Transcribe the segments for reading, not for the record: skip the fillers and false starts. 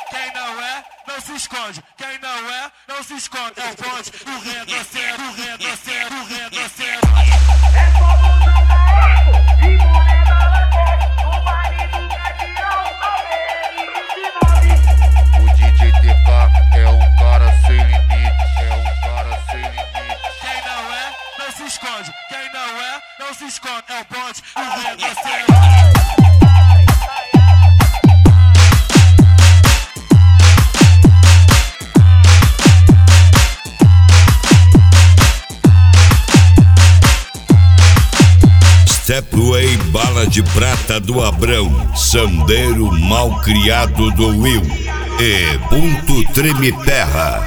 Quem não é, não se esconde. Quem não é, não se esconde. É o bonde, o retrocede, o retrocede, o retrocede. É só bundão da eco e moneda latex. O marido quer tirar o cabelo e 29. O DJ TK é um cara sem limite, é um cara sem limite. Quem não é, não se esconde. Quem não é, não se esconde. É o bonde, o retrocede. Stepway Bala de Prata do Abrão, Sandeiro Mal Criado do Will e Ponto Treme Terra.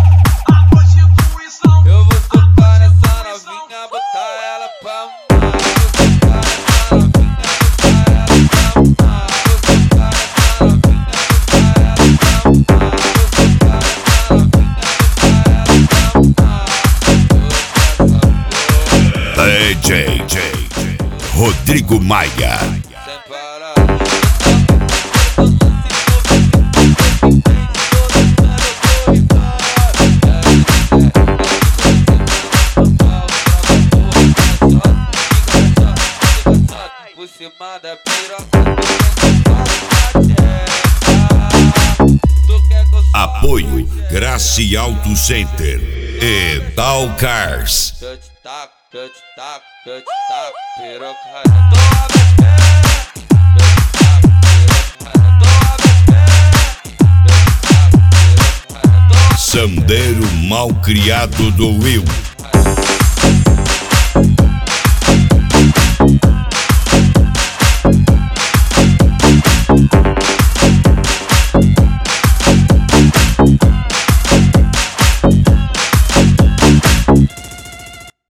Eu vou tocar nessa novinha, botar ela pra mamar. Eu vou tocar nessa novinha, botar ela pra mamar. Eu vou tocar nessa novinha, botar ela pra mamar. DJ Rodrigo Maia. Sem parar. Por cima da piroca. Apoio Grace Auto Center e Tal Cars. Touch, piroca. Sandeiro Mal Criado do Will